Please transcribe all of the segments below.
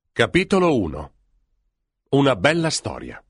Capitolo 1. Una bella storia.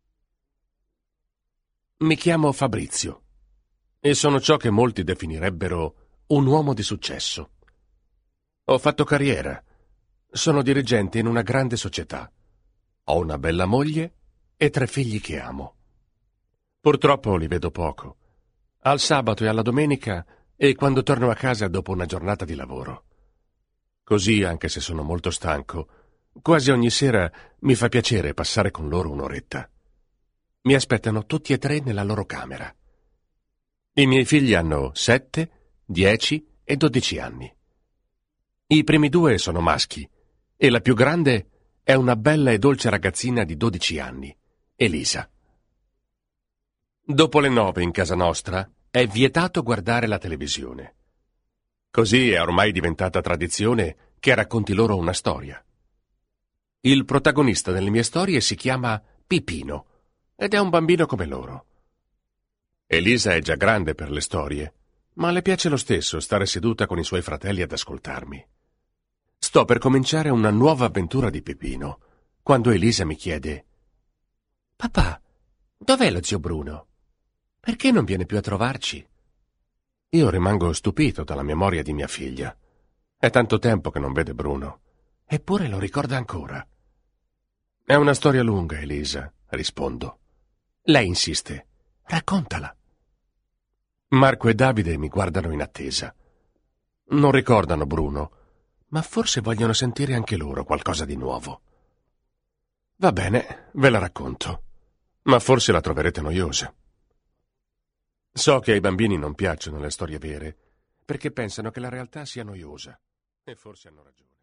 Mi chiamo Fabrizio e sono ciò che molti definirebbero un uomo di successo. Ho fatto carriera, sono dirigente in una grande società, ho una bella moglie e 3 figli che amo. Purtroppo li vedo poco, al sabato e alla domenica e quando torno a casa dopo una giornata di lavoro. Così, anche se sono molto stanco, quasi ogni sera mi fa piacere passare con loro un'oretta. Mi aspettano tutti e 3 nella loro camera. I miei figli hanno 7, 10 e 12 anni. I primi 2 sono maschi e la più grande è una bella e dolce ragazzina di 12 anni, Elisa. Dopo le 9 in casa nostra è vietato guardare la televisione. Così è ormai diventata tradizione che racconti loro una storia. Il protagonista delle mie storie si chiama Pipino ed è un bambino come loro. Elisa è già grande per le storie, ma le piace lo stesso stare seduta con i suoi fratelli ad ascoltarmi. Sto per cominciare una nuova avventura di Pipino, quando Elisa mi chiede: «Papà, dov'è lo zio Bruno? Perché non viene più a trovarci?» Io rimango stupito dalla memoria di mia figlia. È tanto tempo che non vede Bruno, eppure lo ricorda ancora. «È una storia lunga, Elisa», rispondo. Lei insiste: «Raccontala». Marco e Davide mi guardano in attesa. Non ricordano Bruno, ma forse vogliono sentire anche loro qualcosa di nuovo. Va bene, ve la racconto, ma forse la troverete noiosa. So che ai bambini non piacciono le storie vere, perché pensano che la realtà sia noiosa, e forse hanno ragione.